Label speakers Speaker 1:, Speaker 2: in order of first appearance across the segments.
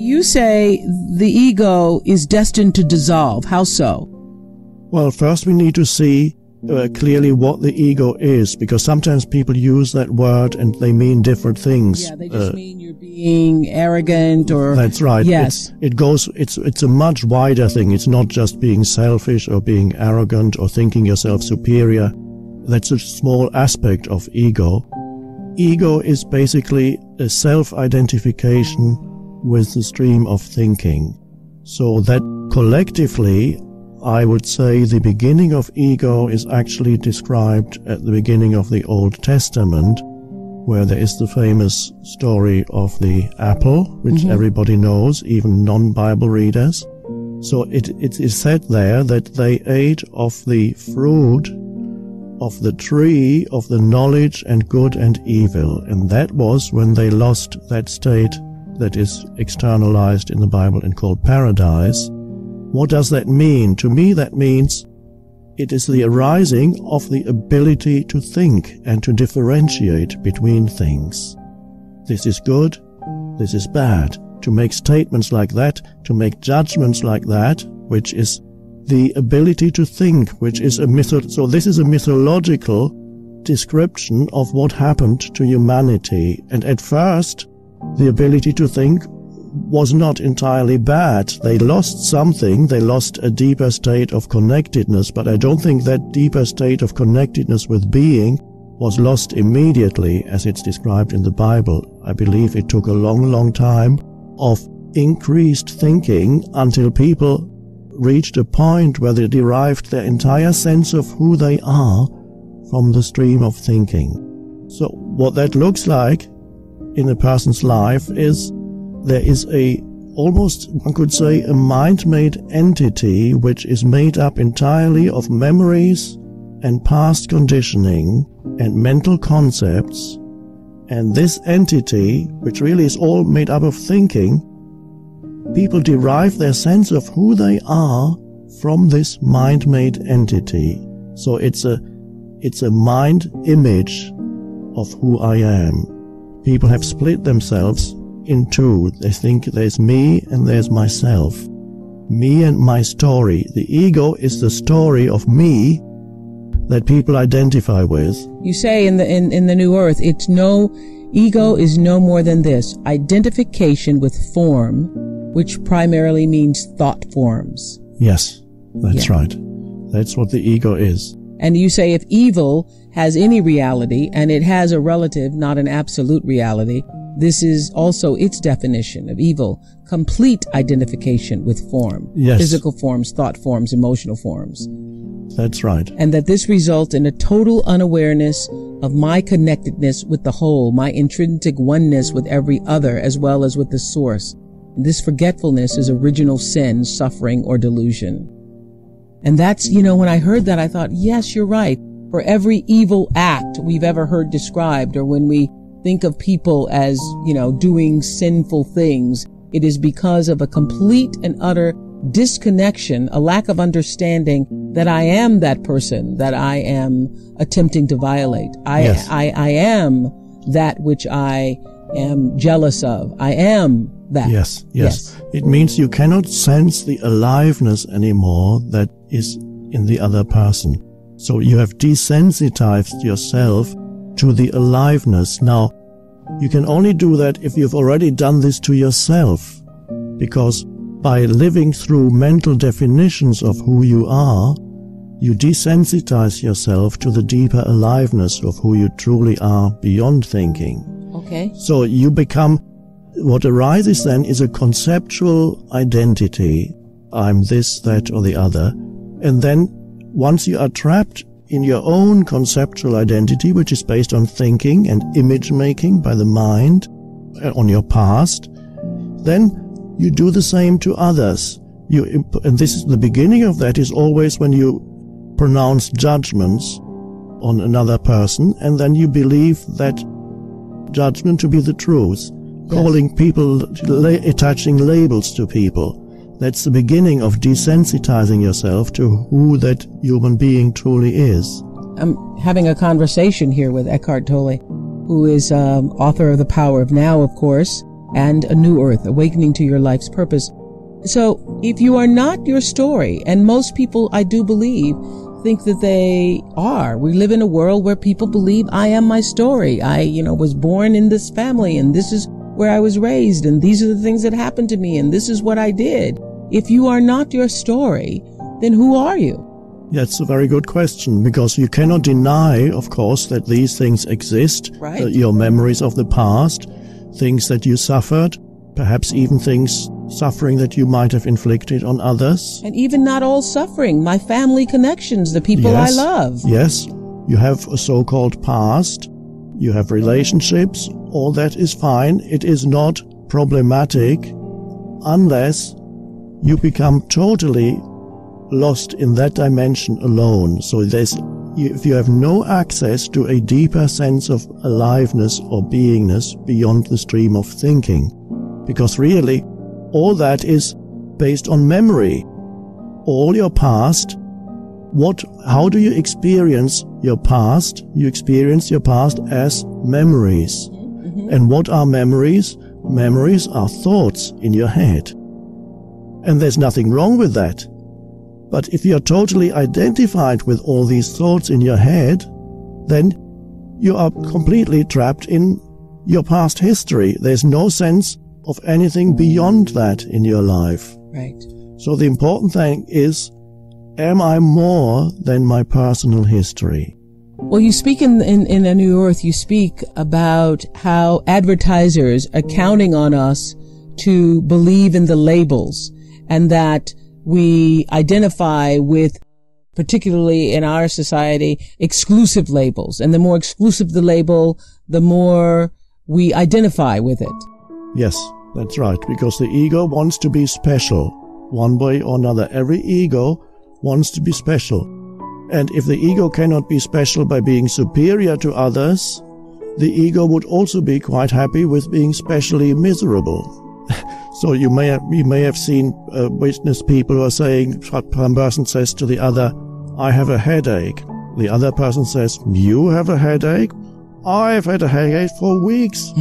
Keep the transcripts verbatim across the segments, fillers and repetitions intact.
Speaker 1: you say the ego is destined to dissolve. How so?
Speaker 2: Well, first we need to see uh, clearly what the ego is, because sometimes people use that word and they mean different things.
Speaker 1: Yeah, they just uh, mean you're being arrogant or...
Speaker 2: That's right.
Speaker 1: Yes.
Speaker 2: It's, it goes, it's, it's a much wider thing. It's not just being selfish or being arrogant or thinking yourself superior. That's a small aspect of ego. Ego is basically a self-identification with the stream of thinking. So that collectively, I would say the beginning of ego is actually described at the beginning of the Old Testament, where there is the famous story of the apple, which mm-hmm. everybody knows, even non-Bible readers. So it, it is said there that they ate of the fruit of the tree of the knowledge and good and evil. And that was when they lost that state that is externalized in the Bible and called paradise. What does that mean? To me, that means it is the arising of the ability to think and to differentiate between things. This is good, this is bad. To make statements like that, to make judgments like that, which is the ability to think, which is a myth. So this is a mythological description of what happened to humanity. And at first, the ability to think was not entirely bad. They lost something. They lost a deeper state of connectedness. But I don't think that deeper state of connectedness with being was lost immediately, as it's described in the Bible. I believe it took a long, long time of increased thinking until people reached a point where they derived their entire sense of who they are from the stream of thinking. So what that looks like in a person's life is there is a, almost one could say, a mind-made entity which is made up entirely of memories and past conditioning and mental concepts. And this entity, which really is all made up of thinking, people derive their sense of who they are from this mind-made entity. So it's a, it's a mind image of who I am. People have split themselves in two. They think there's me and there's myself. Me and my story. The ego is the story of me that people identify with.
Speaker 1: You say in the, in, in the New Earth, it's no, ego is no more than this: identification with form, which primarily means thought forms.
Speaker 2: Yes, that's yeah. right. That's what the ego is.
Speaker 1: And you say if evil has any reality, and it has a relative, not an absolute reality, this is also its definition of evil: complete identification with form.
Speaker 2: Yes.
Speaker 1: Physical forms, thought forms, emotional forms.
Speaker 2: That's right.
Speaker 1: And that this results in a total unawareness of my connectedness with the whole, my intrinsic oneness with every other, as well as with the source. This forgetfulness is original sin, suffering, or delusion. And that's, you know, when I heard that, I thought, yes, you're right. For every evil act we've ever heard described, or when we think of people as, you know, doing sinful things, it is because of a complete and utter disconnection, a lack of understanding that I am that person that I am attempting to violate. I,
Speaker 2: yes.
Speaker 1: I, I am that which I am jealous of. I am that.
Speaker 2: Yes, yes, yes. It means you cannot sense the aliveness anymore that is in the other person. So you have desensitized yourself to the aliveness. Now, you can only do that if you've already done this to yourself, because by living through mental definitions of who you are, you desensitize yourself to the deeper aliveness of who you truly are beyond thinking.
Speaker 1: Okay.
Speaker 2: So you become, what arises then is a conceptual identity. I'm this, that, or the other. And then once you are trapped in your own conceptual identity, which is based on thinking and image making by the mind, on your past, then you do the same to others. You, and this is the beginning of that is always when you pronounce judgments on another person, and then you believe that judgment to be the truth, yes. Calling people, la- attaching labels to people. That's the beginning of desensitizing yourself to who that human being truly is.
Speaker 1: I'm having a conversation here with Eckhart Tolle, who is um, author of The Power of Now, of course, and a new earth, awakening to your life's purpose. So if you are not your story, and most people, I do believe, think that they are. We live in a world where people believe I am my story. I, you know, was born in this family, and this is where I was raised, and these are the things that happened to me, and this is what I did. If you are not your story, then who are you?
Speaker 2: That's a very good question, because you cannot deny, of course, that these things exist.
Speaker 1: Right.
Speaker 2: Uh, your memories of the past, things that you suffered, perhaps even things, suffering that you might have inflicted on others.
Speaker 1: And even not all suffering, my family connections, the people
Speaker 2: Yes.
Speaker 1: I love.
Speaker 2: Yes, you have a so-called past, you have relationships, all that is fine. It is not problematic unless you become totally lost in that dimension alone. So there's, if you have no access to a deeper sense of aliveness or beingness beyond the stream of thinking, because really all that is based on memory. All your past, what, how do you experience your past? You experience your past as memories. Mm-hmm. And what are memories? Memories are thoughts in your head. And there's nothing wrong with that. But if you're totally identified with all these thoughts in your head, then you are completely trapped in your past history. There's no sense of anything beyond that in your life.
Speaker 1: Right.
Speaker 2: So the important thing is, am I more than my personal history?
Speaker 1: Well, you speak in, in, in A New Earth, you speak about how advertisers are counting on us to believe in the labels, and that we identify with, particularly in our society, exclusive labels. And the more exclusive the label, the more we identify with it.
Speaker 2: Yes, that's right, because the ego wants to be special, one way or another. Every ego wants to be special. And if the ego cannot be special by being superior to others, the ego would also be quite happy with being specially miserable. So you may have, you may have seen, uh, witnessed people who are saying, one person says to the other, I have a headache. The other person says, you have a headache? I've had a headache for weeks.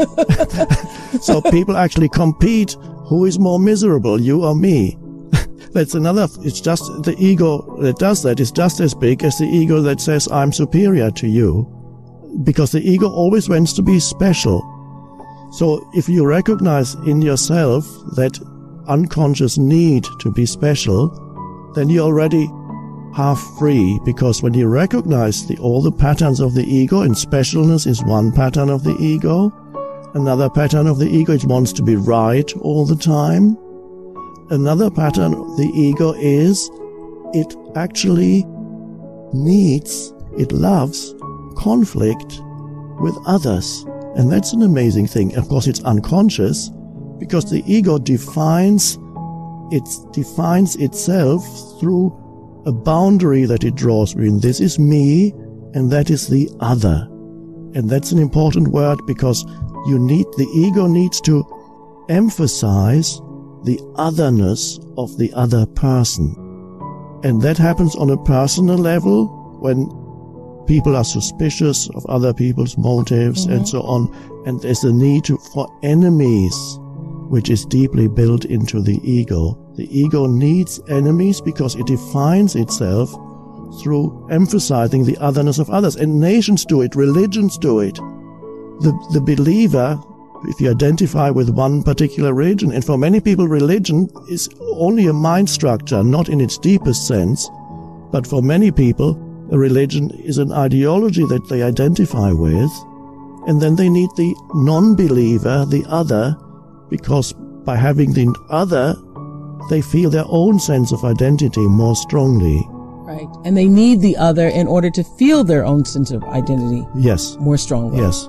Speaker 2: So people actually compete. Who is more miserable, you or me? That's another, it's just the ego that does that is just as big as the ego that says, I'm superior to you. Because the ego always wants to be special. So if you recognize in yourself that unconscious need to be special, then you're already half free, because when you recognize the, all the patterns of the ego, and specialness is one pattern of the ego, another pattern of the ego, it wants to be right all the time. Another pattern of the ego is it actually needs, it loves conflict with others. And that's an amazing thing. Of course, it's unconscious, because the ego defines, it defines itself through a boundary that it draws between this is me and that is the other. And that's an important word, because you need, the ego needs to emphasize the otherness of the other person. And that happens on a personal level when people are suspicious of other people's motives, mm-hmm. and so on. And there's a need to, for enemies, which is deeply built into the ego. The ego needs enemies because it defines itself through emphasizing the otherness of others. And nations do it, religions do it. The, the believer, if you identify with one particular religion, and for many people religion is only a mind structure, not in its deepest sense, but for many people, a religion is an ideology that they identify with, and then they need the non-believer, the other, because by having the other, they feel their own sense of identity more strongly.
Speaker 1: Right. And they need the other in order to feel their own sense of identity.
Speaker 2: Yes.
Speaker 1: More strongly.
Speaker 2: Yes.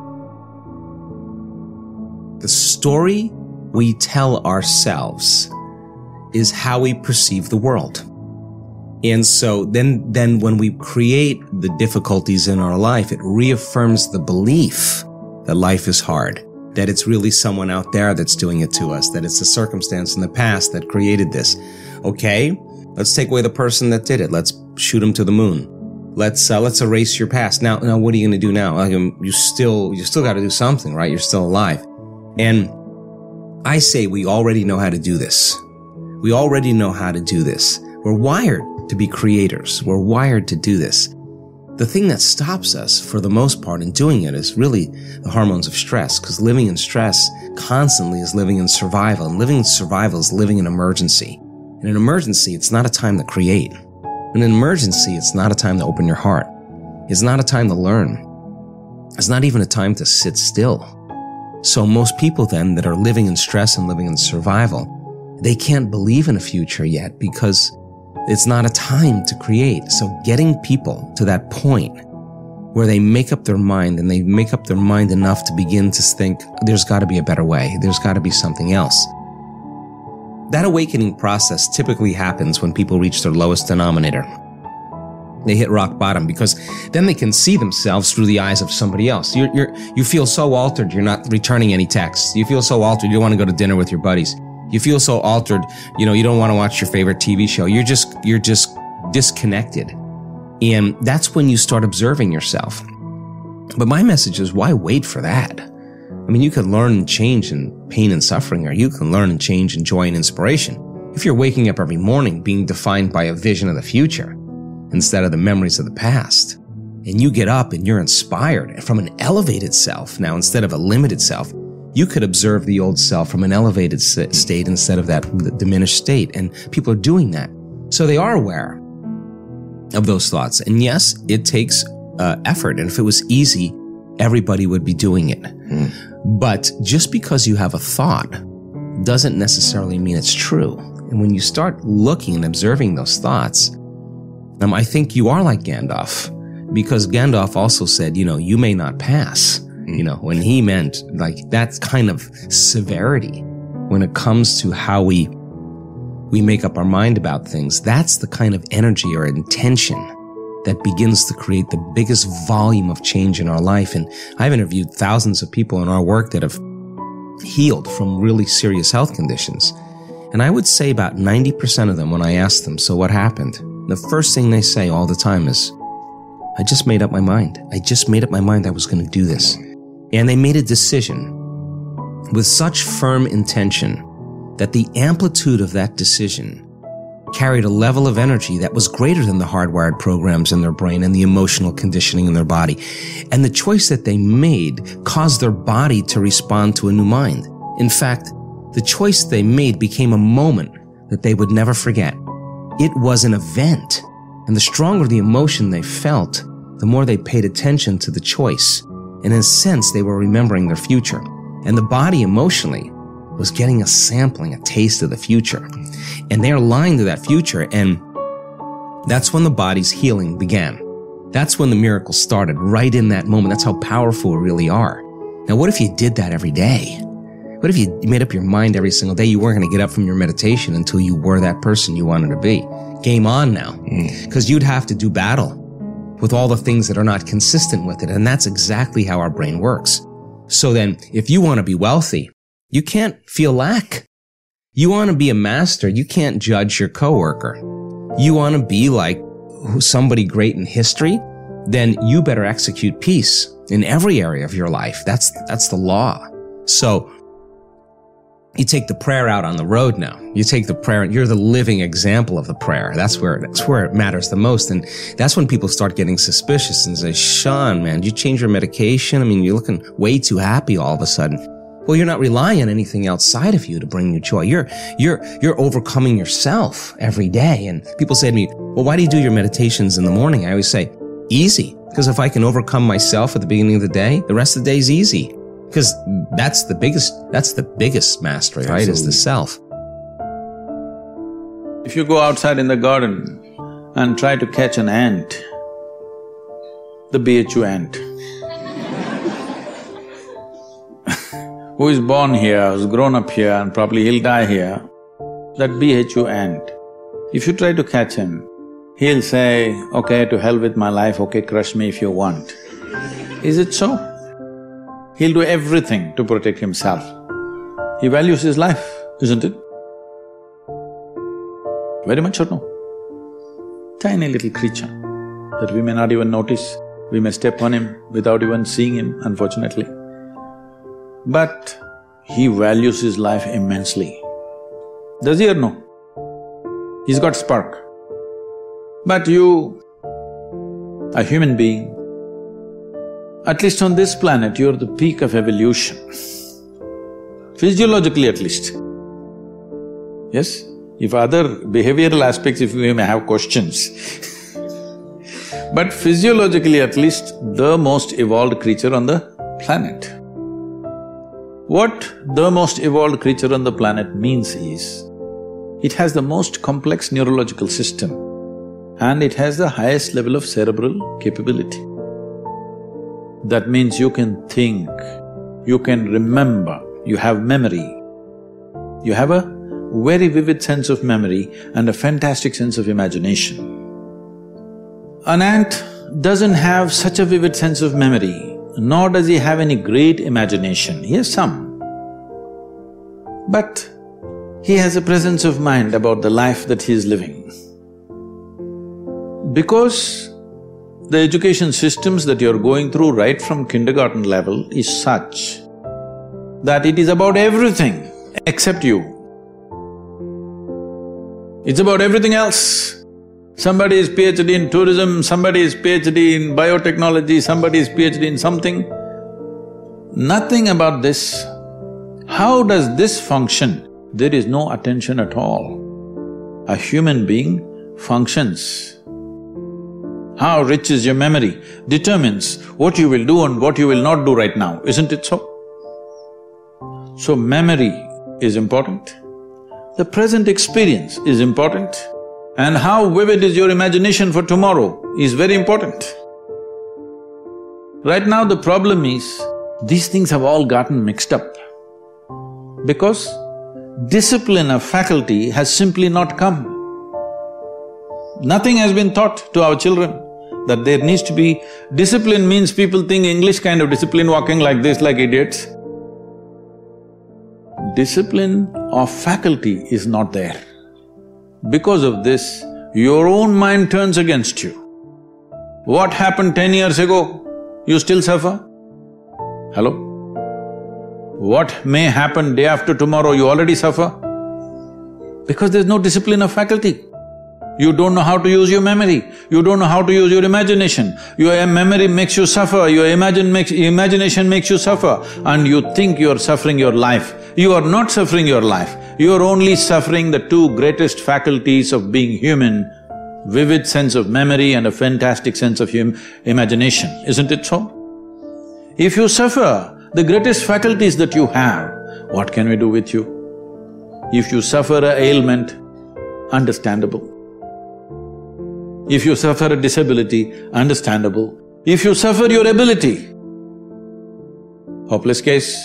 Speaker 3: The story we tell ourselves is how we perceive the world. And so then, then when we create the difficulties in our life, it reaffirms the belief that life is hard, that it's really someone out there that's doing it to us, that it's a circumstance in the past that created this. Okay, let's take away the person that did it. Let's shoot him to the moon. Let's uh, let's erase your past. Now, now, what are you going to do now? Like, um, you still you still got to do something, right? You're still alive. And I say we already know how to do this. We already know how to do this. We're wired to be creators. We're wired to do this. The thing that stops us, for the most part, in doing it is really the hormones of stress, because living in stress constantly is living in survival, and living in survival is living in emergency. In an emergency, it's not a time to create. In an emergency, it's not a time to open your heart. It's not a time to learn. It's not even a time to sit still. So most people then that are living in stress and living in survival, they can't believe in a future yet because it's not a time to create. So getting people to that point where they make up their mind, and they make up their mind enough to begin to think, there's got to be a better way. There's got to be something else. That awakening process typically happens when people reach their lowest denominator. They hit rock bottom, because then they can see themselves through the eyes of somebody else. You're, you're, you feel so altered, you're not returning any texts. You feel so altered, you don't want to go to dinner with your buddies. You feel so altered, you know, you don't want to watch your favorite T V show. You're just, you're just disconnected. And that's when you start observing yourself. But my message is, why wait for that? I mean, you can learn and change in pain and suffering, or you can learn and change in joy and inspiration. If you're waking up every morning being defined by a vision of the future instead of the memories of the past, and you get up and you're inspired from an elevated self now instead of a limited self, you could observe the old self from an elevated state instead of that diminished state. And people are doing that. So they are aware of those thoughts. And yes, it takes uh, effort. And if it was easy, everybody would be doing it. Mm. But just because you have a thought doesn't necessarily mean it's true. And when you start looking and observing those thoughts, um, I think you are like Gandalf, because Gandalf also said, you know, you may not pass. You know, when he meant like that kind of severity when it comes to how we we make up our mind about things. That's the kind of energy or intention that begins to create the biggest volume of change in our life. And I've interviewed thousands of people in our work that have healed from really serious health conditions. And I would say about ninety percent of them, when I ask them, so what happened? The first thing they say all the time is, I just made up my mind. I just made up my mind I was going to do this. And they made a decision with such firm intention that the amplitude of that decision carried a level of energy that was greater than the hardwired programs in their brain and the emotional conditioning in their body. And the choice that they made caused their body to respond to a new mind. In fact, the choice they made became a moment that they would never forget. It was an event. And the stronger the emotion they felt, the more they paid attention to the choice. And in a sense, they were remembering their future. And the body emotionally was getting a sampling, a taste of the future. And they're aligned to that future. And that's when the body's healing began. That's when the miracle started, right in that moment. That's how powerful we really are. Now, what if you did that every day? What if you made up your mind every single day you weren't going to get up from your meditation until you were that person you wanted to be? Game on now. Because you'd have to do battle with all the things that are not consistent with it. And that's exactly how our brain works. So then, if you want to be wealthy, you can't feel lack. You want to be a master, you can't judge your coworker. You want to be like somebody great in history, then you better execute peace in every area of your life. That's, that's the law. So, you take the prayer out on the road now. You take the prayer, you're the living example of the prayer. That's where, that's where it matters the most. And that's when people start getting suspicious and say, Sean, man, did you change your medication? I mean, you're looking way too happy all of a sudden. Well, you're not relying on anything outside of you to bring you joy. You're, you're, you're overcoming yourself every day. And people say to me, well, why do you do your meditations in the morning? I always say, easy. Because if I can overcome myself at the beginning of the day, the rest of the day is easy. Because that's the biggest, that's the biggest mastery, right? Absolutely. Is the self.
Speaker 4: If you go outside in the garden and try to catch an ant, the B H U ant, who is born here, who's grown up here and probably he'll die here, that B H U ant, if you try to catch him, he'll say, okay, to hell with my life, okay, crush me if you want. Is it so? He'll do everything to protect himself. He values his life, isn't it? Very much or no? Tiny little creature that we may not even notice, we may step on him without even seeing him, unfortunately. But he values his life immensely. Does he or no? He's got spark. But you, a human being, at least on this planet, you're the peak of evolution, physiologically at least. Yes? If other behavioral aspects, if we may have questions but physiologically at least, the most evolved creature on the planet. What the most evolved creature on the planet means is, it has the most complex neurological system and it has the highest level of cerebral capability. That means you can think, you can remember, you have memory. You have a very vivid sense of memory and a fantastic sense of imagination. An ant doesn't have such a vivid sense of memory, nor does he have any great imagination. He has some. But he has a presence of mind about the life that he is living. Because the education systems that you're going through right from kindergarten level is such that it is about everything except you. It's about everything else. Somebody is PhD in tourism, somebody is PhD in biotechnology, somebody is PhD in something. Nothing about this. How does this function? There is no attention at all. A human being functions. How rich is your memory determines what you will do and what you will not do right now, isn't it so? So memory is important. The present experience is important, and how vivid is your imagination for tomorrow is very important. Right now the problem is, these things have all gotten mixed up because discipline of faculty has simply not come. Nothing has been taught to our children that there needs to be… Discipline means people think English kind of discipline, walking like this like idiots. Discipline of faculty is not there. Because of this, your own mind turns against you. What happened ten years ago, you still suffer? Hello? What may happen day after tomorrow, you already suffer? Because there's no discipline of faculty. You don't know how to use your memory, you don't know how to use your imagination. Your memory makes you suffer, your imagine makes, imagination makes you suffer, and you think you're suffering your life. You are not suffering your life, you are only suffering the two greatest faculties of being human, vivid sense of memory and a fantastic sense of hum imagination, isn't it so? If you suffer the greatest faculties that you have, what can we do with you? If you suffer a ailment, understandable. If you suffer a disability, understandable. If you suffer your ability, hopeless case.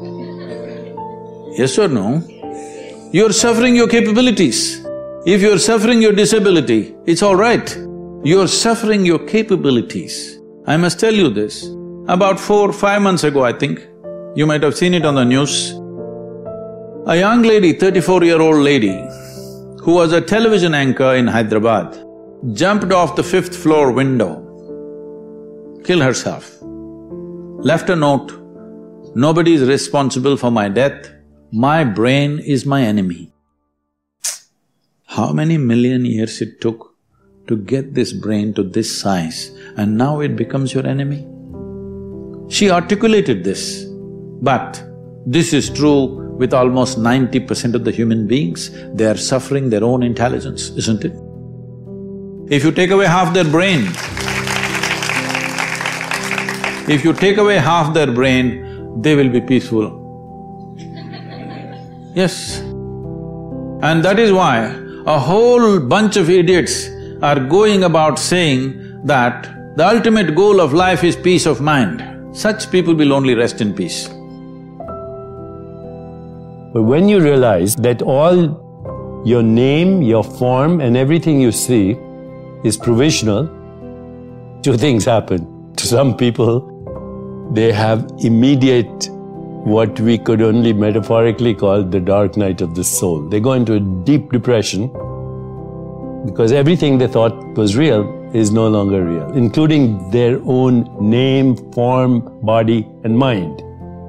Speaker 4: Yes or no? You're suffering your capabilities. If you're suffering your disability, it's all right. You're suffering your capabilities. I must tell you this, about four, five months ago, I think, you might have seen it on the news, a young lady, thirty-four-year-old lady, who was a television anchor in Hyderabad, jumped off the fifth floor window, killed herself, left a note, "Nobody is responsible for my death, my brain is my enemy." How many million years it took to get this brain to this size, and now it becomes your enemy? She articulated this, but this is true with almost ninety percent of the human beings. They are suffering their own intelligence, isn't it? If you take away half their brain, if you take away half their brain, they will be peaceful. Yes. And that is why a whole bunch of idiots are going about saying that the ultimate goal of life is peace of mind. Such people will only rest in peace.
Speaker 5: But when you realize that all your name, your form and everything you see is provisional, two things happen. To some people, they have immediate, what we could only metaphorically call the dark night of the soul. They go into a deep depression because everything they thought was real is no longer real, including their own name, form, body and mind.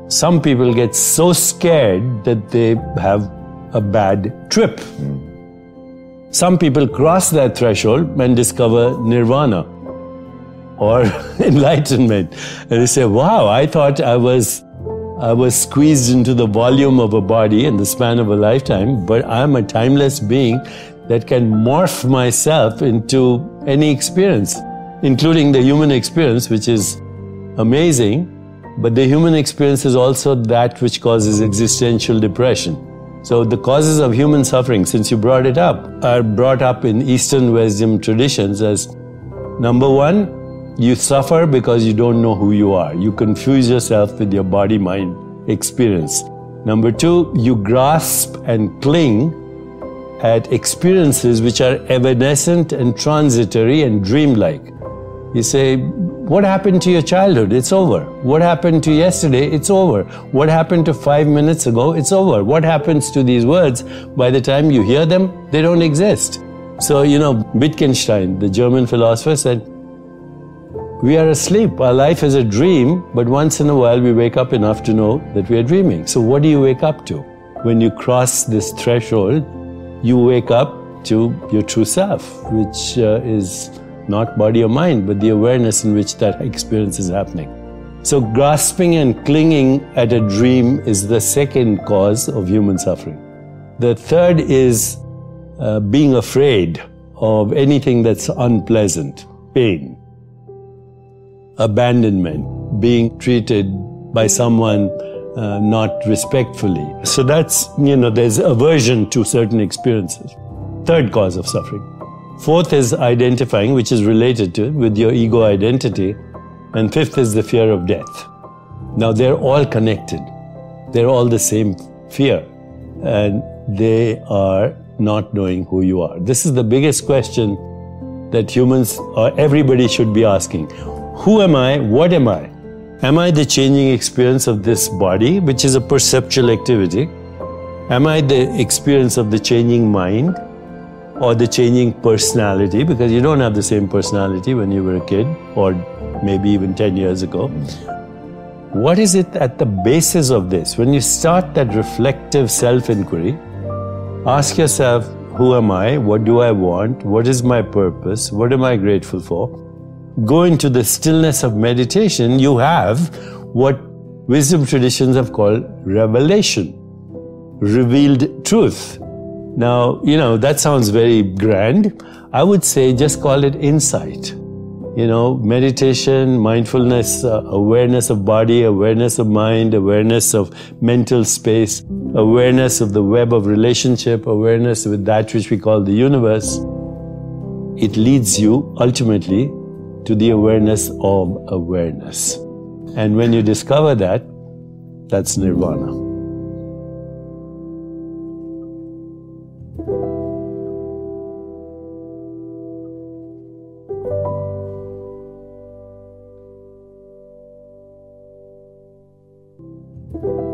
Speaker 5: Some people get so scared that they have a bad trip. Mm. Some people cross that threshold and discover nirvana or enlightenment. And they say, wow, I thought I was I was squeezed into the volume of a body in the span of a lifetime, but I'm a timeless being that can morph myself into any experience, including the human experience, which is amazing. But the human experience is also that which causes existential depression. So the causes of human suffering, since you brought it up, are brought up in Eastern wisdom traditions as, number one, you suffer because you don't know who you are. You confuse yourself with your body-mind experience. Number two, you grasp and cling at experiences which are evanescent and transitory and dreamlike. You say, what happened to your childhood? It's over. What happened to yesterday? It's over. What happened to five minutes ago? It's over. What happens to these words? By the time you hear them, they don't exist. So, you know, Wittgenstein, the German philosopher, said, we are asleep. Our life is a dream, but once in a while we wake up enough to know that we are dreaming. So what do you wake up to? When you cross this threshold, you wake up to your true self, which uh, is not body or mind, but the awareness in which that experience is happening. So grasping and clinging at a dream is the second cause of human suffering. The third is uh, being afraid of anything that's unpleasant, pain, abandonment, being treated by someone uh, not respectfully. So that's, you know, there's aversion to certain experiences. Third cause of suffering. Fourth is identifying, which is related to it, with your ego identity. And fifth is the fear of death. Now, they're all connected. They're all the same fear. And they are not knowing who you are. This is the biggest question that humans, or everybody should be asking. Who am I? What am I? Am I the changing experience of this body, which is a perceptual activity? Am I the experience of the changing mind or the changing personality? Because you don't have the same personality when you were a kid or maybe even ten years ago. What is it at the basis of this? When you start that reflective self-inquiry, ask yourself, who am I? What do I want? What is my purpose? What am I grateful for? Go into the stillness of meditation, you have what wisdom traditions have called revelation, revealed truth. Now, you know, that sounds very grand. I would say just call it insight. You know, meditation, mindfulness, uh, awareness of body, awareness of mind, awareness of mental space, awareness of the web of relationship, awareness with that which we call the universe. It leads you ultimately to the awareness of awareness. And when you discover that, that's nirvana.
Speaker 6: you